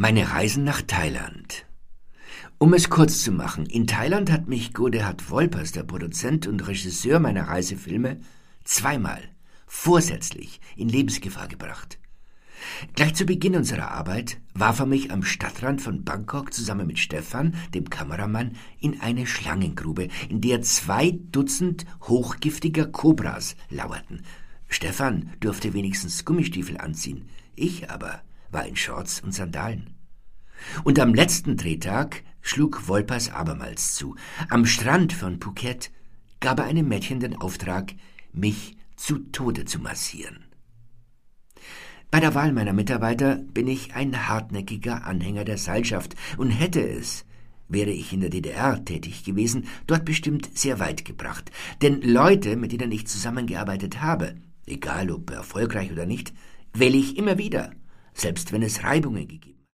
Meine Reisen nach Thailand. Um es kurz zu machen, in Thailand hat mich Godehard Wolpers, der Produzent und Regisseur meiner Reisefilme, zweimal vorsätzlich in Lebensgefahr gebracht. Gleich zu Beginn unserer Arbeit warf er mich am Stadtrand von Bangkok zusammen mit Stefan, dem Kameramann, in eine Schlangengrube, in der 2 Dutzend hochgiftiger Kobras lauerten. Stefan durfte wenigstens Gummistiefel anziehen, ich aber war in Shorts und Sandalen. Und am letzten Drehtag schlug Wolpers abermals zu. Am Strand von Phuket gab er einem Mädchen den Auftrag, mich zu Tode zu massieren. Bei der Wahl meiner Mitarbeiter bin ich ein hartnäckiger Anhänger der Seilschaft und hätte es, wäre ich in der DDR tätig gewesen, dort bestimmt sehr weit gebracht. Denn Leute, mit denen ich zusammengearbeitet habe, egal ob erfolgreich oder nicht, wähle ich immer wieder, selbst wenn es Reibungen gegeben hat.